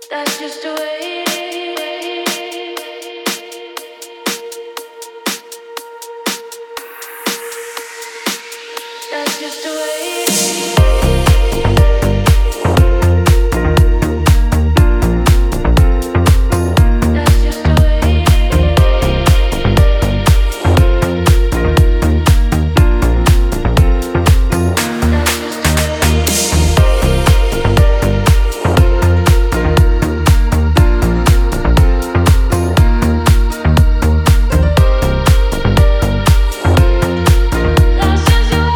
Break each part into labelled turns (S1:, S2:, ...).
S1: That's just the way it is. That's just the way it is. That's just the way That's just the That's just the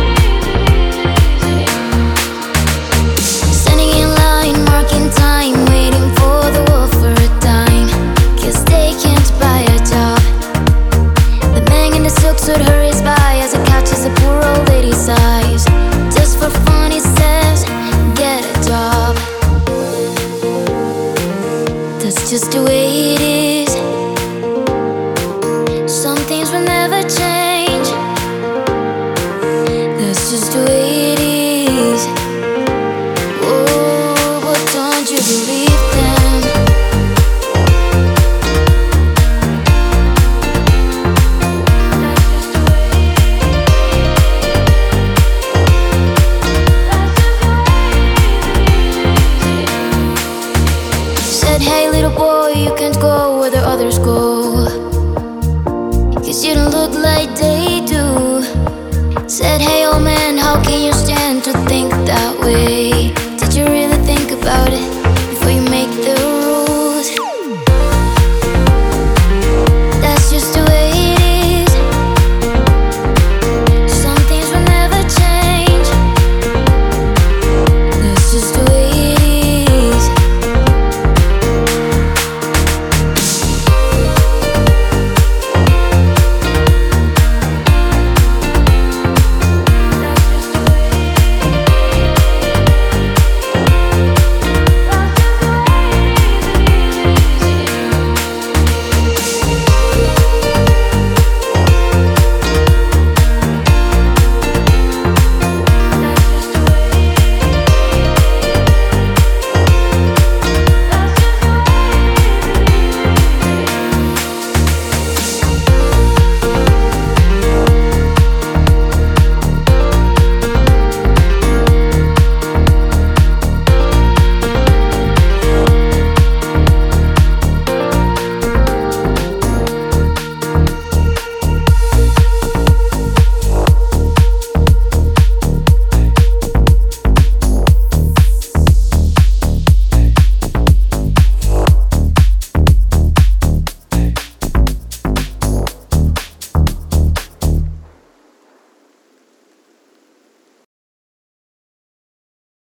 S2: Standing in line, marking time, waiting for the world for a dime. 'Cause they can't buy a job. The man in the silk suit hurries by as he catches a poor old lady's eyes. Just for fun, he says, get a job. That's just the way it is. Some things will never change. That's just the way it is.